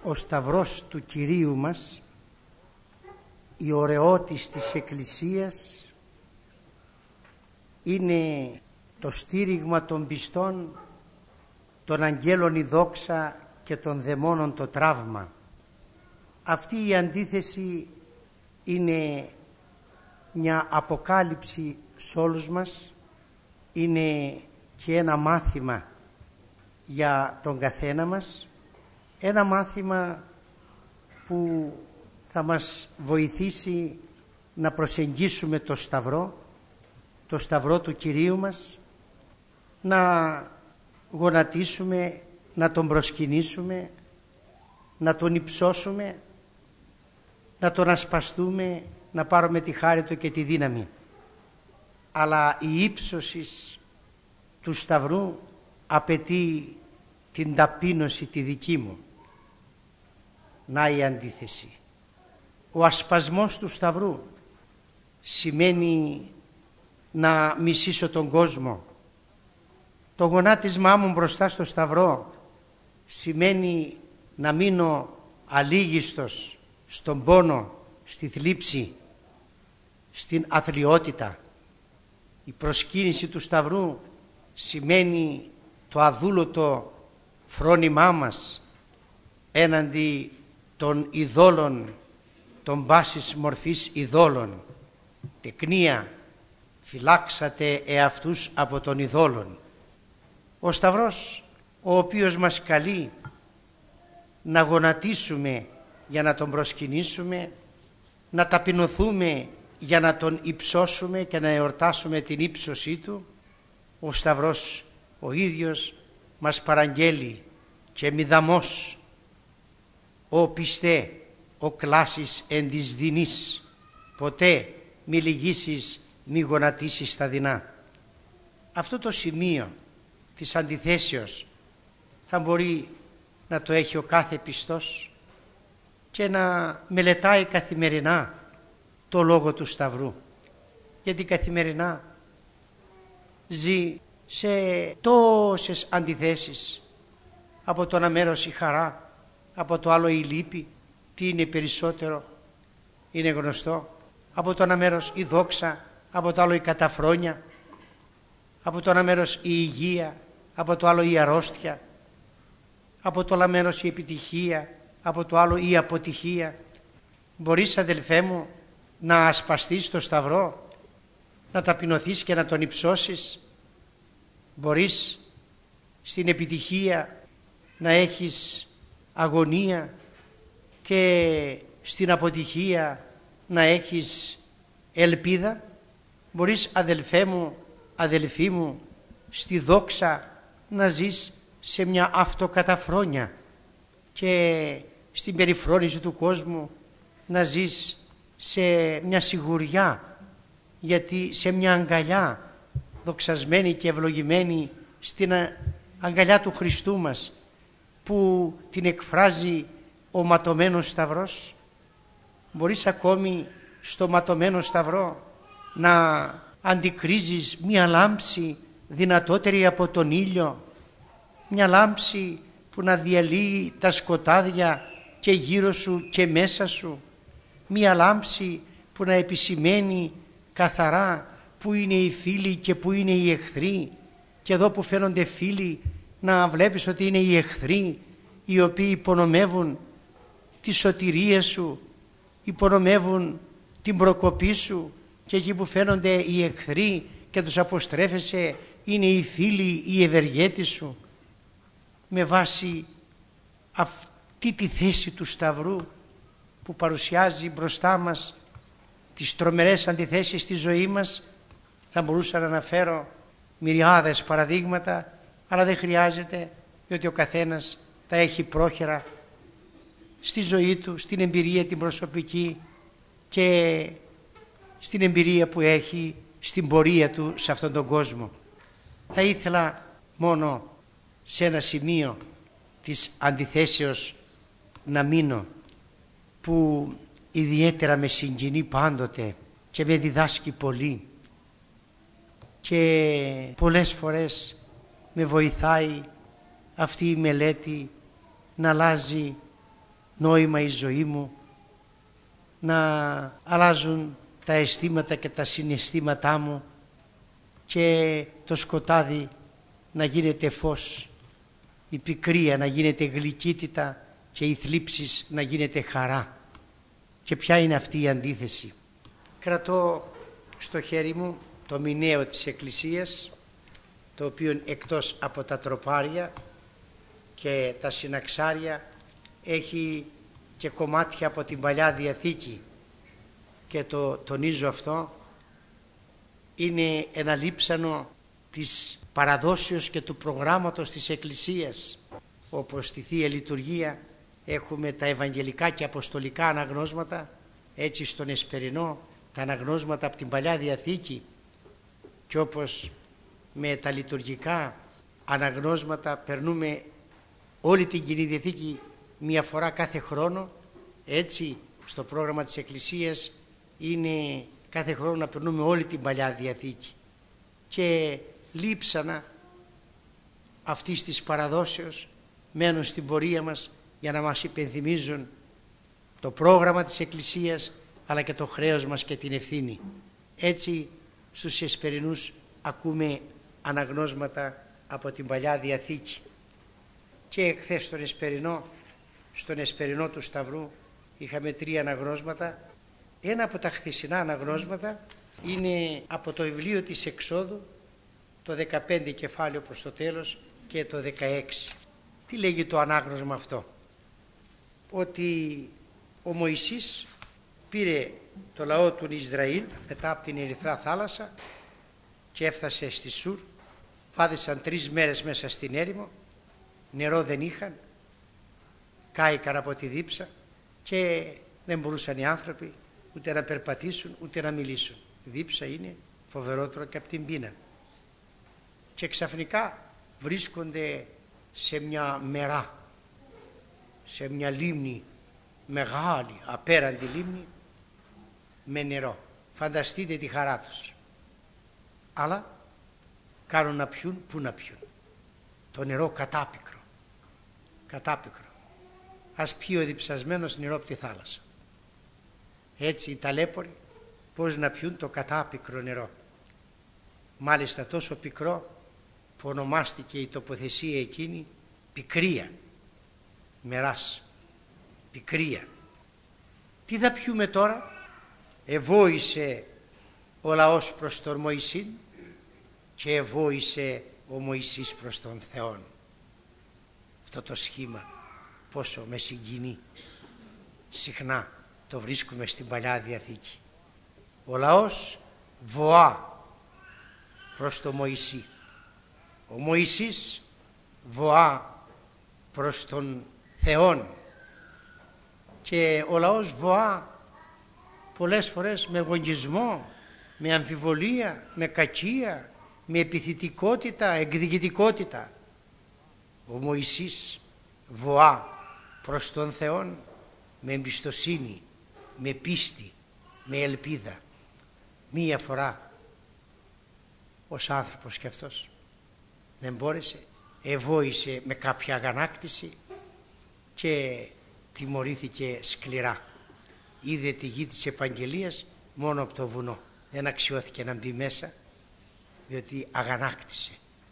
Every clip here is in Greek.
Ο Σταυρός του Κυρίου μας, η ωραιότης της Εκκλησίας, είναι το στήριγμα των πιστών, των αγγέλων η δόξα και των δαιμόνων το τραύμα. Αυτή η αντίθεση είναι μια αποκάλυψη σε όλους μας, είναι και ένα μάθημα για τον καθένα μας, ένα μάθημα που θα μας βοηθήσει να προσεγγίσουμε το Σταυρό του Κυρίου μας, να γονατίσουμε, να τον προσκυνήσουμε, να τον υψώσουμε, να τον ασπαστούμε, να πάρουμε τη χάρη του και τη δύναμη. Αλλά η ύψωση του Σταυρού απαιτεί την ταπείνωση τη δική μου. Να η αντίθεση. Ο ασπασμός του Σταυρού σημαίνει να μισήσω τον κόσμο. Το γονάτισμά μου μπροστά στο Σταυρό σημαίνει να μείνω αλίγιστος στον πόνο, στη θλίψη, στην αθλιότητα. Η προσκύνηση του Σταυρού σημαίνει το αδούλωτο φρόνημά μας έναντι των ειδόλων, των πάσης μορφής ειδόλων. Τεκνία, φυλάξατε εαυτούς από των ειδόλων. Ο Σταυρός, ο οποίος μας καλεί να γονατίσουμε για να τον προσκυνήσουμε, να ταπεινωθούμε για να τον υψώσουμε και να εορτάσουμε την ύψωσή του, ο Σταυρός ο ίδιος μας παραγγέλει και μηδαμός ο πιστέ, ο κλάσεις εν της δεινής, ποτέ μη λυγίσεις, μη γονατίσεις τα δεινά. Αυτό το σημείο της αντιθέσεως θα μπορεί να το έχει ο κάθε πιστός και να μελετάει καθημερινά το λόγο του Σταυρού, γιατί καθημερινά ζει σε τόσες αντιθέσεις. Από το ένα μέρος η χαρά, από το άλλο η λύπη. Τι είναι περισσότερο? Είναι γνωστό. Από το ένα μέρος η δόξα, από το άλλο η καταφρόνια. Από το ένα μέρος η υγεία, από το άλλο η αρρώστια. Από το άλλο μέρος η επιτυχία, από το άλλο η αποτυχία. Μπορείς, αδελφέ μου, να ασπαστείς το Σταυρό, να ταπεινωθείς και να τον υψώσεις? Μπορείς στην επιτυχία να έχεις αγωνία και στην αποτυχία να έχεις ελπίδα? Μπορείς, αδελφέ μου, αδελφή μου, στη δόξα να ζεις σε μια αυτοκαταφρόνια και στην περιφρόνηση του κόσμου να ζεις σε μια σιγουριά, γιατί σε μια αγκαλιά δοξασμένη και ευλογημένη, στην αγκαλιά του Χριστού μας, που την εκφράζει ο ματωμένος Σταυρός? Μπορείς ακόμη στο ματωμένο Σταυρό να αντικρίζεις μια λάμψη δυνατότερη από τον ήλιο, μια λάμψη που να διαλύει τα σκοτάδια και γύρω σου και μέσα σου, μια λάμψη που να επισημαίνει καθαρά που είναι οι φίλοι και που είναι οι εχθροί, και εδώ που φαίνονται φίλοι να βλέπεις ότι είναι οι εχθροί οι οποίοι υπονομεύουν τη σωτηρία σου, υπονομεύουν την προκοπή σου, και εκεί που φαίνονται οι εχθροί και τους αποστρέφεσαι είναι οι φίλοι, οι ευεργέτες σου. Με βάση αυτή τη θέση του Σταυρού που παρουσιάζει μπροστά μας τις τρομερές αντιθέσεις στη ζωή μας, θα μπορούσα να αναφέρω μυριάδες παραδείγματα, αλλά δεν χρειάζεται, διότι ο καθένας τα έχει πρόχειρα στη ζωή του, στην εμπειρία την προσωπική και στην εμπειρία που έχει στην πορεία του σε αυτόν τον κόσμο. Θα ήθελα μόνο σε ένα σημείο της αντιθέσεως να μείνω, που ιδιαίτερα με συγκινεί πάντοτε και με διδάσκει πολύ και πολλές φορές με βοηθάει αυτή η μελέτη να αλλάζει νόημα η ζωή μου, να αλλάζουν τα αισθήματα και τα συναισθήματά μου και το σκοτάδι να γίνεται φως, η πικρία να γίνεται γλυκύτητα και οι θλίψεις να γίνεται χαρά. Και ποια είναι αυτή η αντίθεση? Κρατώ στο χέρι μου το μηναίο της Εκκλησίας, το οποίο εκτός από τα τροπάρια και τα συναξάρια έχει και κομμάτια από την Παλιά Διαθήκη, και το τονίζω αυτό, είναι ένα λείψανο της παραδόσεως και του προγράμματος της Εκκλησίας. Όπως στη Θεία Λειτουργία έχουμε τα Ευαγγελικά και Αποστολικά αναγνώσματα, έτσι στον Εσπερινό τα αναγνώσματα από την Παλιά Διαθήκη, και όπως με τα λειτουργικά αναγνώσματα περνούμε όλη την Κοινή Διαθήκη μία φορά κάθε χρόνο, έτσι στο πρόγραμμα της Εκκλησίας είναι κάθε χρόνο να περνούμε όλη την Παλιά Διαθήκη. Και λείψανα αυτής της παραδόσεως μένουν στην πορεία μας για να μας υπενθυμίζουν το πρόγραμμα της Εκκλησίας, αλλά και το χρέος μας και την ευθύνη. Έτσι στους Εσπερινούς ακούμε αναγνώσματα από την Παλιά Διαθήκη. Και χθες στον Εσπερινό του Σταυρού είχαμε 3 αναγνώσματα. Ένα από τα χθεσινά αναγνώσματα είναι από το βιβλίο της Εξόδου, το 15 κεφάλαιο προς το τέλος και το 16. Τι λέγει το ανάγνωσμα αυτό? Ότι ο Μωυσής πήρε το λαό του Ισραήλ μετά από την Ερυθρά θάλασσα και έφτασε στη Σουρ. Βάδισαν 3 μέρες μέσα στην έρημο, νερό δεν είχαν, κάηκαν από τη δίψα και δεν μπορούσαν οι άνθρωποι ούτε να περπατήσουν ούτε να μιλήσουν. Η δίψα είναι φοβερότερο και από την πείνα. Και ξαφνικά βρίσκονται σε μια μερά, σε μια λίμνη μεγάλη, απέραντη λίμνη με νερό. Φανταστείτε τη χαρά τους. Αλλά κάνουν να πιούν, πού να πιούν? Το νερό κατάπικρο. Κατάπικρο. Ας πιει ο διψασμένος νερό από τη θάλασσα. Έτσι οι ταλέποροι πώς να πιούν το κατάπικρο νερό? Μάλιστα τόσο πικρό που ονομάστηκε η τοποθεσία εκείνη πικρία. Μεράς. Πικρία. Τι θα πιούμε τώρα? Εβόησε ο λαός προς τον Μωυσήν και εβόησε ο Μωυσής προς τον Θεόν. Αυτό το σχήμα πόσο με συγκινεί. Συχνά το βρίσκουμε στην Παλιά Διαθήκη. Ο λαός βοά προς τον Μωυσή. Ο Μωυσής βοά προς τον Θεόν. Και ο λαός βοά πολλές φορές με εγωισμό, με αμφιβολία, με κακία, με επιθετικότητα, εκδικητικότητα. Ο Μωυσής βοά προς τον Θεόν με εμπιστοσύνη, με πίστη, με ελπίδα. Μία φορά ως άνθρωπος και αυτός δεν μπόρεσε, εβόησε με κάποια αγανάκτηση και τιμωρήθηκε σκληρά. Είδε τη γη της επαγγελίας μόνο από το βουνό. Δεν αξιώθηκε να μπει μέσα, διότι αγανάκτησε.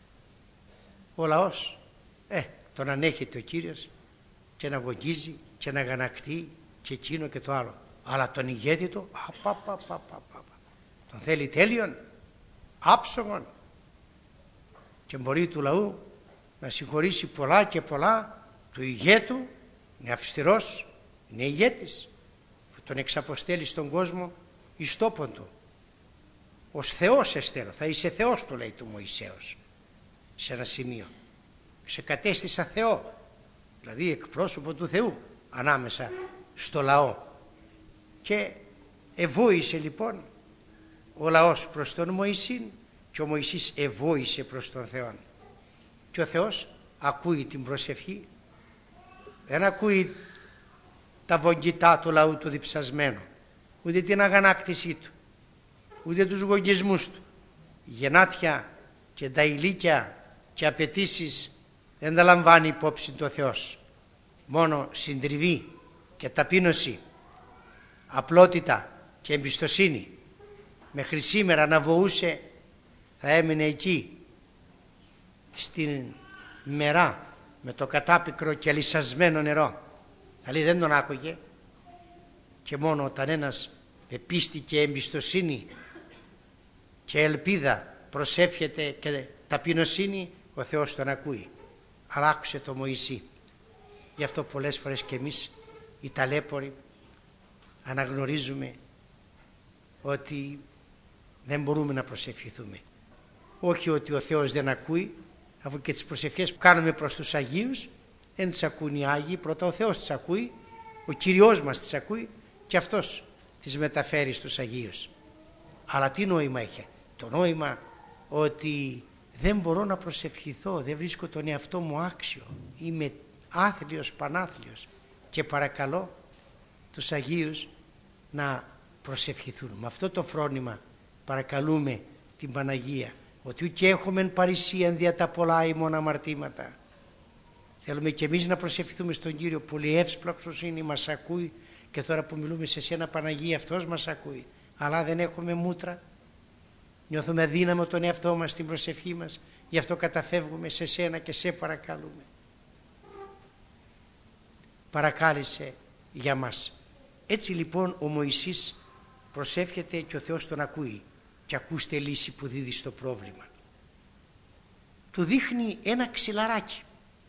Ο λαός τον ανέχεται ο Κύριος και να γογγίζει και να αγανακτεί και εκείνο και το άλλο. Αλλά τον ηγέτη του τον θέλει τέλειον, άψογον, και μπορεί του λαού να συγχωρήσει πολλά και πολλά του ηγέτου. Είναι αυστηρός, είναι ηγέτης που τον εξαποστέλει στον κόσμο εις τόπον του. Ως Θεός εστέλω, θα είσαι Θεός, του λέει του Μωυσέως σε ένα σημείο. Σε κατέστησα Θεό, δηλαδή εκπρόσωπο του Θεού ανάμεσα στο λαό. Και εβόησε λοιπόν ο λαός προς τον Μωυσήν και ο Μωυσής εβόησε προς τον Θεό. Και ο Θεός ακούει την προσευχή, δεν ακούει τα βογγητά του λαού του διψασμένου, ούτε την αγανάκτησή του, ούτε τους γογγισμούς του. Γεννάτια και τα ηλίκια και απαιτήσεις δεν τα λαμβάνει υπόψη το Θεός. Μόνο συντριβή και ταπείνωση, απλότητα και εμπιστοσύνη μέχρι σήμερα να βοούσε, θα έμεινε εκεί στην μερά με το κατάπικρο και λυσασμένο νερό. Θα λέει δεν τον άκουγε, και μόνο όταν ένας με πίστη και εμπιστοσύνη και ελπίδα προσεύχεται και ταπεινοσύνη, ο Θεός τον ακούει. Αλλά άκουσε το Μωυσή. Γι' αυτό πολλές φορές και εμείς οι ταλέποροι αναγνωρίζουμε ότι δεν μπορούμε να προσευχηθούμε. Όχι ότι ο Θεός δεν ακούει, αφού και τις προσευχές που κάνουμε προς τους Αγίους δεν τις ακούν οι Άγιοι, πρώτα ο Θεός τις ακούει, ο Κυριός μας τις ακούει και Αυτός τις μεταφέρει στους Αγίους. Αλλά τι νόημα έχει? Το νόημα ότι δεν μπορώ να προσευχηθώ, δεν βρίσκω τον εαυτό μου άξιο, είμαι άθλιος, πανάθλιος, και παρακαλώ τους Αγίους να προσευχηθούν. Με αυτό το φρόνημα παρακαλούμε την Παναγία, ότι ουκ έχομεν παρησίαν δια τα πολλά ημών αμαρτήματα. Θέλουμε και εμείς να προσευχηθούμε στον Κύριο. Πολύ εύσπλαξος είναι, μας ακούει, και τώρα που μιλούμε σε σένα Παναγία Αυτός μας ακούει. Αλλά δεν έχουμε μούτρα, νιώθουμε αδύναμο τον εαυτό μας στην προσευχή μας, γι' αυτό καταφεύγουμε σε σένα και σε παρακαλούμε. Παρακάλεσε για μας. Έτσι λοιπόν ο Μωυσής προσεύχεται και ο Θεός τον ακούει, και ακούστε λύση που δίδει στο πρόβλημα. Του δείχνει ένα ξυλαράκι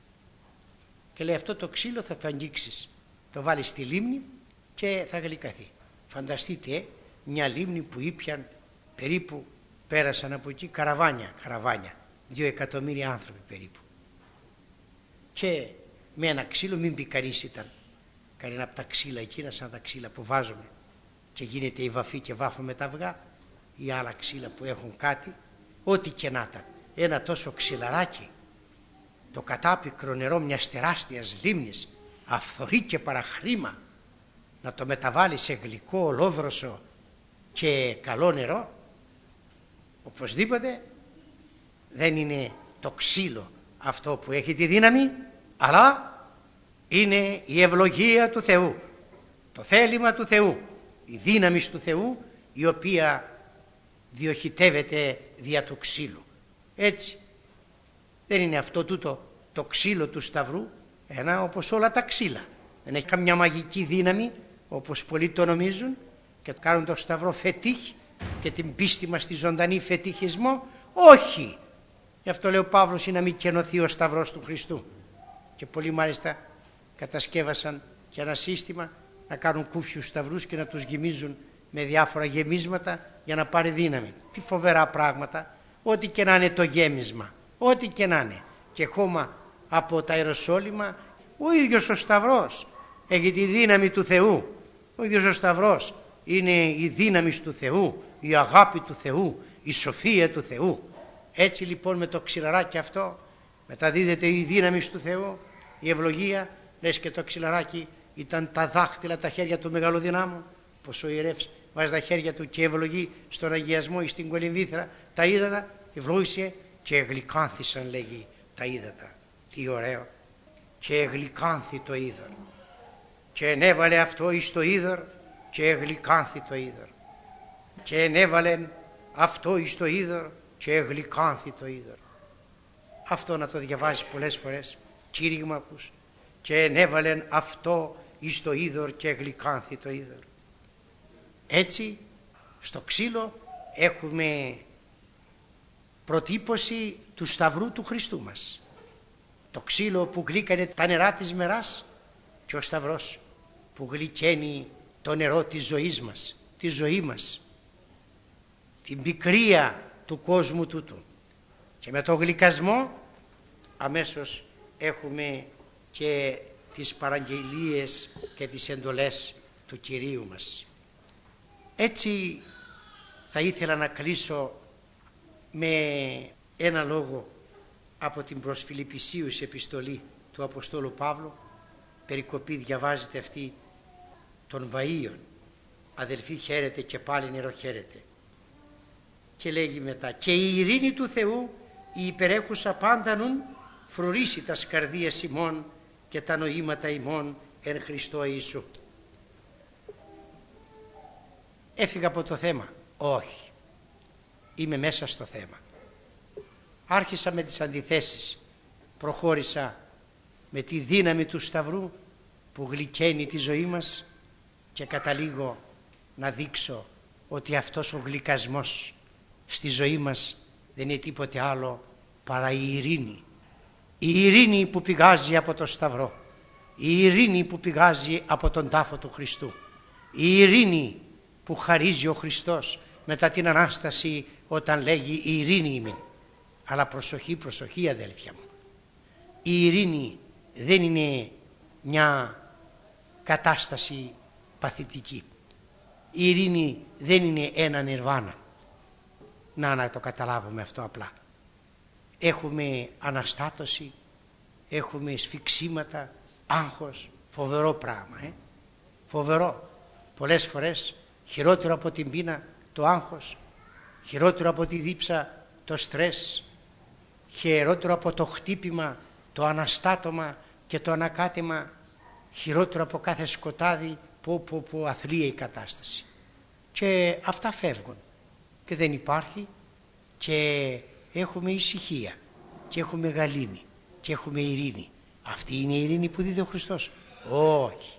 και λέει αυτό το ξύλο θα το αγγίξεις, το βάλεις στη λίμνη και θα γλυκαθεί. Φανταστείτε μια λίμνη που ήπιαν περίπου, πέρασαν από εκεί καραβάνια, 2 εκατομμύρια άνθρωποι περίπου, και με ένα ξύλο, μην πει κανείς ήταν κανένα από τα ξύλα εκείνα, σαν τα ξύλα που βάζουμε και γίνεται η βαφή και βάφουμε τα αυγά, ή άλλα ξύλα που έχουν κάτι, ό,τι και να ήταν, ένα τόσο ξυλαράκι, το κατάπικρο νερό μιας τεράστιας λίμνης, αυθορή και παραχρήμα, να το μεταβάλει σε γλυκό, ολόδροσο και καλό νερό, οπωσδήποτε δεν είναι το ξύλο αυτό που έχει τη δύναμη, αλλά είναι η ευλογία του Θεού, το θέλημα του Θεού, η δύναμη του Θεού, η οποία διοχητεύεται δια του ξύλου. Έτσι δεν είναι αυτό τούτο το ξύλο του Σταυρού ένα όπως όλα τα ξύλα, δεν έχει καμιά μαγική δύναμη όπως πολλοί το νομίζουν και κάνουν το Σταυρό φετίχ και την πίστη μας στη ζωντανή φετιχισμό. Όχι, γι' αυτό λέει ο Παύλος, είναι να μην κενωθεί ο Σταυρός του Χριστού. Και πολλοί μάλιστα κατασκεύασαν και ένα σύστημα να κάνουν κούφιους σταυρούς και να τους γεμίζουν με διάφορα γεμίσματα για να πάρει δύναμη. Τι φοβερά πράγματα, ό,τι και να είναι το γέμισμα, ό,τι και να είναι, και χώμα από τα Ιεροσόλυμα, ο ίδιος ο Σταυρός έχει τη δύναμη του Θεού. Ο ίδιος ο Σταυρός είναι η δύναμη του Θεού, η αγάπη του Θεού, η σοφία του Θεού. Έτσι λοιπόν με το ξυλαράκι αυτό μεταδίδεται η δύναμη του Θεού, η ευλογία. Λες και το ξυλαράκι ήταν τα δάχτυλα, τα χέρια του Μεγαλοδυνάμου, πως ο ιερεύς βάζει τα χέρια του και ευλογεί στον αγιασμό ή στην κολυμβήθρα τα ύδατα, ευλόγησε και εγλυκάνθησαν, λέγει, τα ύδατα. Τι ωραίο! Και εγλυκάνθη το είδωρ, και ενέβαλε αυτό εις το είδωρ και εγλυκάνθη το είδωρ, και ενέβαλεν αυτό εις το είδωρ και εγλυκάνθη το είδωρ. Αυτό να το διαβάζει πολλές φορές, κήρυγμα ακούς, και ενέβαλεν αυτό εις το είδωρ και εγλυκάνθη το είδωρ. Έτσι στο ξύλο έχουμε προτύπωση του Σταυρού του Χριστού μας. Το ξύλο που γλύκανε τα νερά της μεράς και ο Σταυρός που γλυκαίνει το νερό της ζωής μας, τη ζωή μας, την πικρία του κόσμου τούτου. Και με το γλυκασμό αμέσως έχουμε και τις παραγγελίες και τις εντολές του Κυρίου μας. Έτσι θα ήθελα να κλείσω με ένα λόγο από την προς Φιλιππισίους επιστολή του Αποστόλου Παύλου. Περικοπή διαβάζεται αυτή των Βαΐων. Αδελφοί, χαίρετε, και πάλι νερό χαίρετε. Και λέγει μετά, και η ειρήνη του Θεού, η υπερέχουσα πάντα νουν, φρουρήσει τας καρδίας ημών και τα νοήματα ημών εν Χριστώ Ιησού. έφυγα από το θέμα. Όχι, είμαι μέσα στο θέμα. Άρχισα με τις αντιθέσεις, προχώρησα με τη δύναμη του Σταυρού που γλυκαίνει τη ζωή μας και καταλήγω να δείξω ότι αυτός ο γλυκασμός στη ζωή μας δεν είναι τίποτε άλλο παρά η ειρήνη. Η ειρήνη που πηγάζει από το Σταυρό, η ειρήνη που πηγάζει από τον τάφο του Χριστού, η ειρήνη που χαρίζει ο Χριστός μετά την Ανάσταση όταν λέγει η ειρήνη ημίν. Αλλά προσοχή, προσοχή αδέλφια μου, η ειρήνη δεν είναι μια κατάσταση παθητική. Η ειρήνη δεν είναι ένα νιρβάνα. Να το καταλάβουμε αυτό απλά. Έχουμε αναστάτωση, έχουμε σφιξίματα, άγχος, φοβερό πράγμα. Φοβερό. Πολλές φορές χειρότερο από την πείνα το άγχος, χειρότερο από τη δίψα το στρες, χειρότερο από το χτύπημα, το αναστάτωμα και το ανακάτεμα, χειρότερο από κάθε σκοτάδι που αθλίει η κατάσταση. Και αυτά φεύγουν και δεν υπάρχει και έχουμε ησυχία και έχουμε γαλήνη και έχουμε ειρήνη. Αυτή είναι η ειρήνη που δίδει ο Χριστός? Όχι.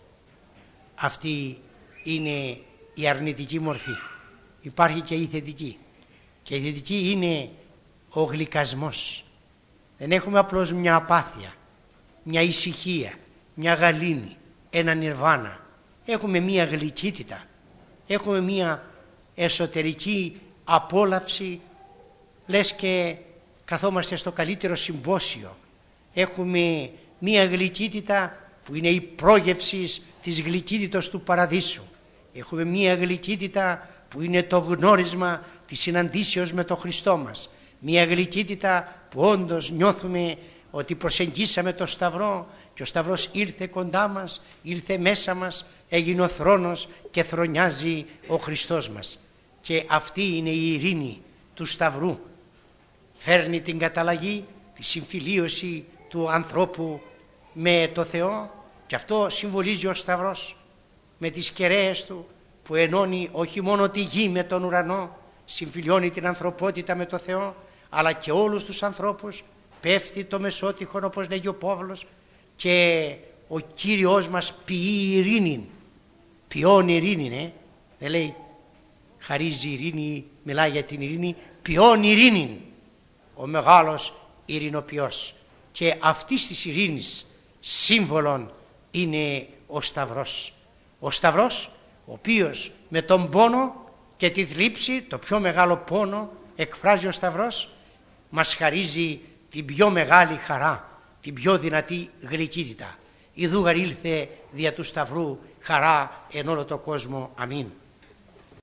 Αυτή είναι η αρνητική μορφή. Υπάρχει και η θετική. Και η θετική είναι ο γλυκασμός. Δεν έχουμε απλώς μια απάθεια, μια ησυχία, μια γαλήνη, ένα νιρβάνα. Έχουμε μια γλυκύτητα. Έχουμε μια εσωτερική απόλαυση, λες και καθόμαστε στο καλύτερο συμπόσιο. Έχουμε μια γλυκύτητα που είναι η πρόγευση της γλυκύτητος του παραδείσου. Έχουμε μια γλυκύτητα που είναι το γνώρισμα της συναντήσεως με τον Χριστό μας. Μια γλυκύτητα που όντως νιώθουμε ότι προσεγγίσαμε το Σταυρό και ο Σταυρός ήρθε κοντά μας, ήρθε μέσα μας, έγινε ο θρόνος και θρονιάζει ο Χριστός μας. Και αυτή είναι η ειρήνη του Σταυρού. Φέρνει την καταλλαγή, τη συμφιλίωση του ανθρώπου με το Θεό, και αυτό συμβολίζει ο Σταυρός με τις κεραίες του που ενώνει όχι μόνο τη γη με τον ουρανό, συμφιλιώνει την ανθρωπότητα με το Θεό, αλλά και όλους τους ανθρώπους. Πέφτει το μεσότυχον, όπως λέγει ο Παύλος, και ο Κύριος μας ποιεί ειρήνη. Ποιώνει ειρήνη, δεν λέει χαρίζει ειρήνη, μιλάει για την ειρήνη, ποιώνει ειρήνη ο μεγάλος ειρηνοποιός. Και αυτής της ειρήνης σύμβολον είναι ο Σταυρός. Ο Σταυρός, ο οποίος με τον πόνο και τη θλίψη, το πιο μεγάλο πόνο εκφράζει ο Σταυρός, μας χαρίζει την πιο μεγάλη χαρά, την πιο δυνατή γλυκύτητα. Ιδού γαρ ήλθε δια του Σταυρού χαρά εν όλο το κόσμο. Αμήν.